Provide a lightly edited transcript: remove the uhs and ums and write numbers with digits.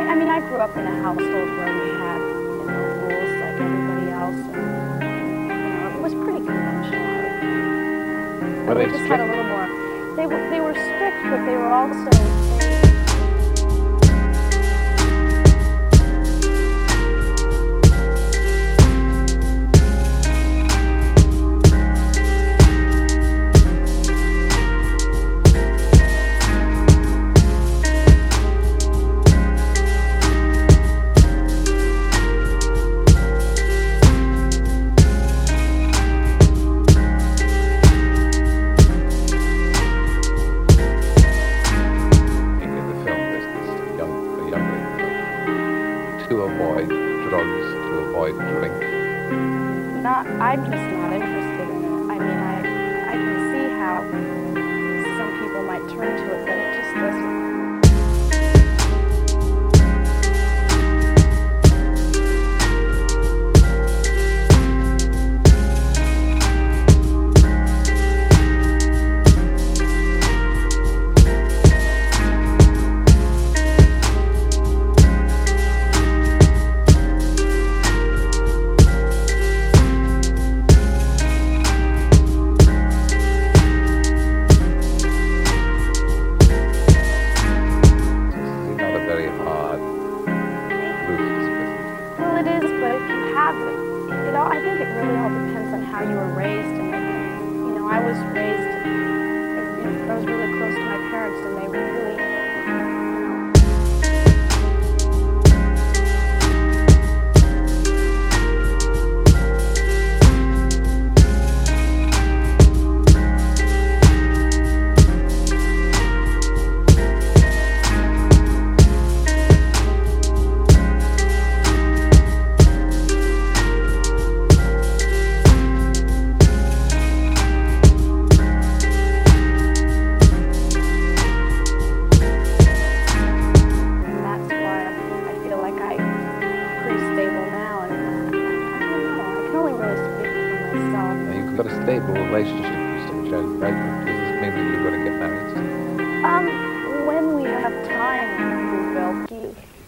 I mean, I grew up in a household where we had, rules like everybody else, and, it was pretty conventional. Were they Just strict? had a little more. They were strict, but they were also. To avoid drugs, to avoid drink. I'm just not interested in it. I mean, I can see how some people might turn to it, but it just doesn't. Well, it is, but if you have it, I think it really all depends on how you were raised. And I was raised, I was really close to my parents, and they really, Got a stable relationship with someone, right? Does this mean that you're going to get married? when we have time, we will.